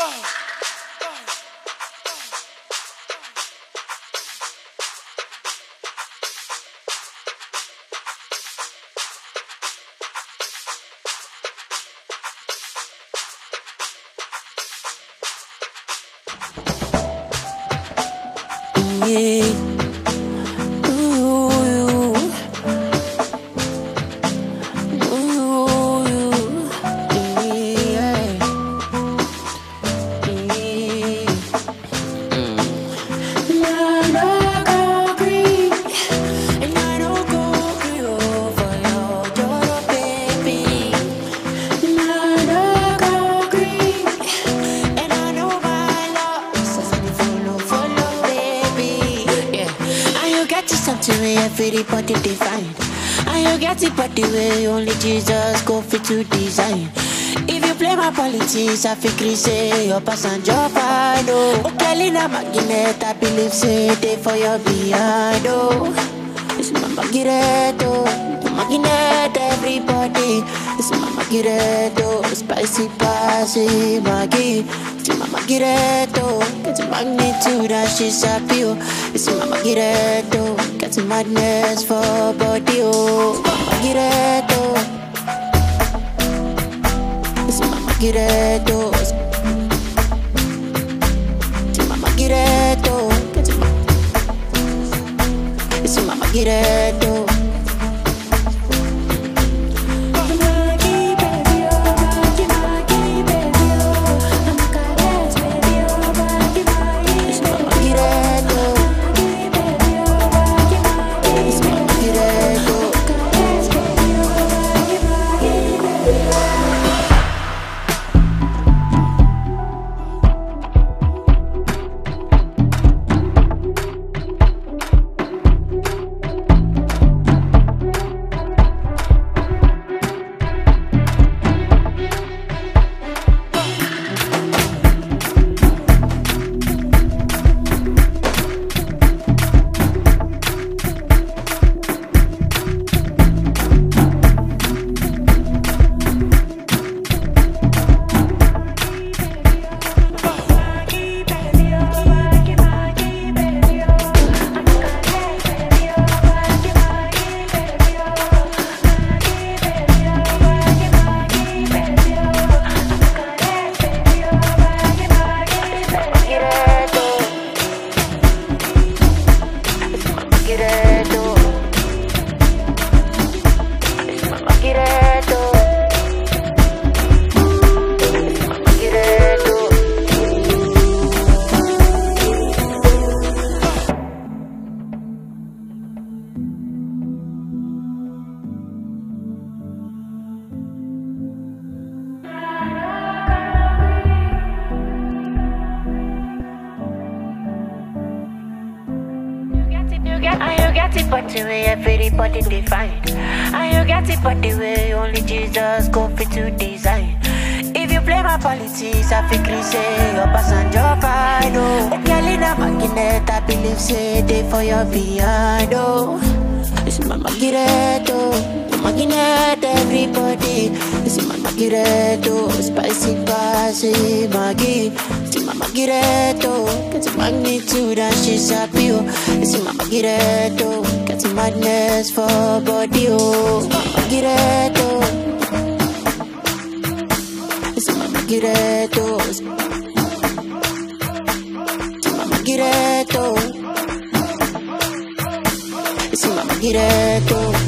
Everybody define, and you get it, but the way only Jesus go fit to design. If you play my politics, I feel say your passenger fine. Oh, Kelly na magnet, I believe say they for your behind. Oh, it's my magnet, magnet everybody. It's my magnet, spicy passy Maggie. It's my magnet, get the magnitude that she's happy. It's my magnet, get the madness for body. Oh, magnet, it's my magnet, it's my magnet, get the it's my magnet. But the way everybody define, and you get it, but the way only Jesus go fit to design. If you play my politics, I feel say your passenger fine. Oh, Kelly na magnet, I believe say they for your behind. Oh, it's my magnet, magnet everybody. It's my magnet, spicy passy Maggie. It's my magnet, get the magnitude and she's happy. It's my magnet, get the madness for body. Oh, magnet, it's my magnet, it's my magnet, it's my magnet.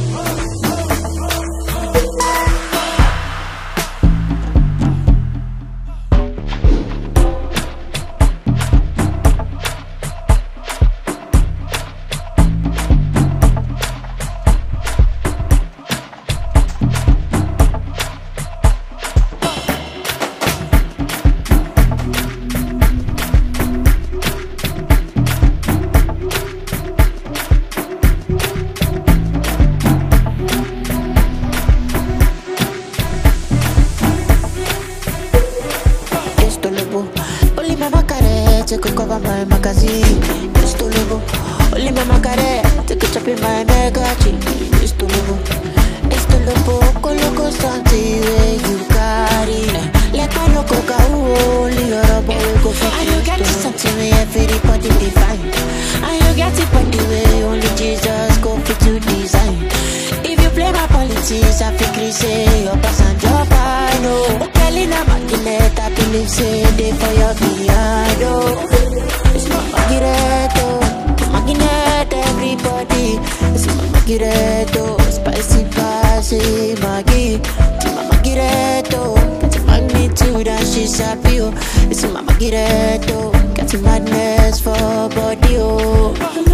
Could cover my magazine. Used to live, only my macare. Take a chop in my mega cheek. Used to live, loco, something where you carry. Like my loco, only your but me everybody define. And you get it but the way only Jesus go fit to design. If you play my politics, I feel say your pass and your I know. Kelly na magnet, I believe say they for your behind. Oh, it's my magnet, everybody. It's my magneto, spicy passy Maggie. It's my magneto, got a magnitude and she's happy. Oh, it's my magneto, got a madness for body. Oh.